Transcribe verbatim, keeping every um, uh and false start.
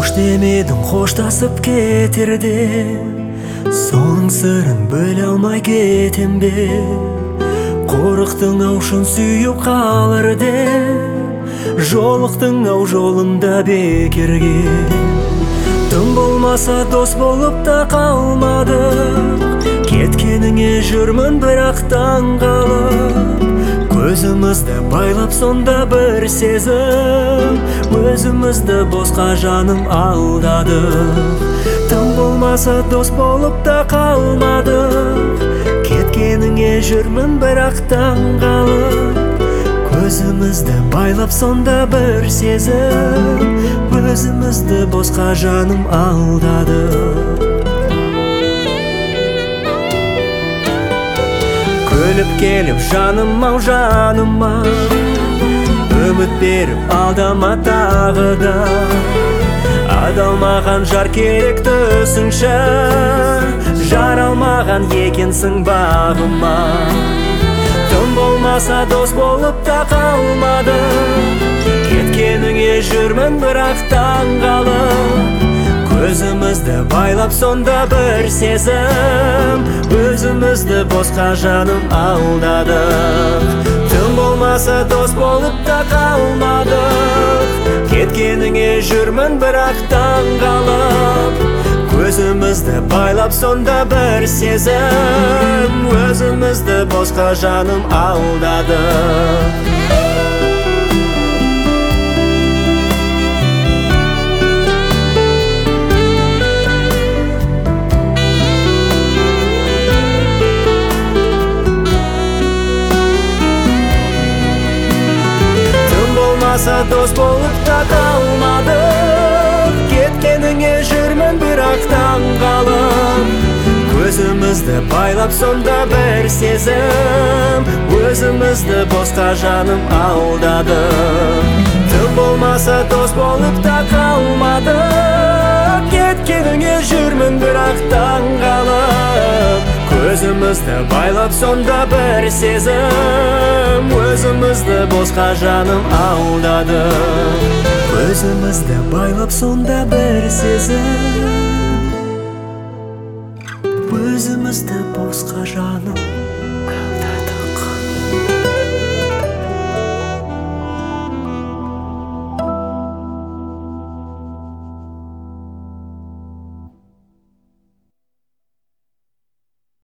Хош демедің хоштасып кетерде, соның сырын бөле алмай кетем бе? Қорықтың аушын сүйіп қалырде, жолықтың ау жолында бекерге. Тым болмаса дос болып та қалмадық, кеткеніңе жүрмін бірақ таңғалып. Көзімізді байлап сонда бір сезім, өзімізді босқа жаным алдадық. Тым болмаса дос болып та қалмадық, кеткеніңе жүрмін бірақ таңғалып. Көзімізді байлап сонда бір сезім, өзімізді босқа жаным алдадық. Көліп келіп жаным ау жаныма, үміт беріп алдама тағы да. Адалмаған жар керек түсінші, жаралмаған екенсің бағыма. Тым болмаса дос болып та қалмадық, кеткеніңе жүрмін бірақ таңғалып. Көзімізді байлап сонда бір сезім, өзімізді босқа жаным алдадық. Тым болмаса дос болып та қалмадық, кеткеніңе жүрмін бірақ таңғалып. Көзімізді байлап сонда бір сезім, өзімізді босқа жаным алдадық. Дос болып та қалмадық, кеткеніңе жүрмін бірақ таңғалып. Көзімізді байлап сонда бір сезім, өзімізді босқа жаным алдадық. Тым болмаса дос болып та қалмадық, кеткеніңе жүрмін бірақ таңғалып. Көзімізді байлап сонда бір сезім, өзімізді босқа жаным алдадық. Көзімізді байлап сонда бір сезім, өзімізді босқа жаным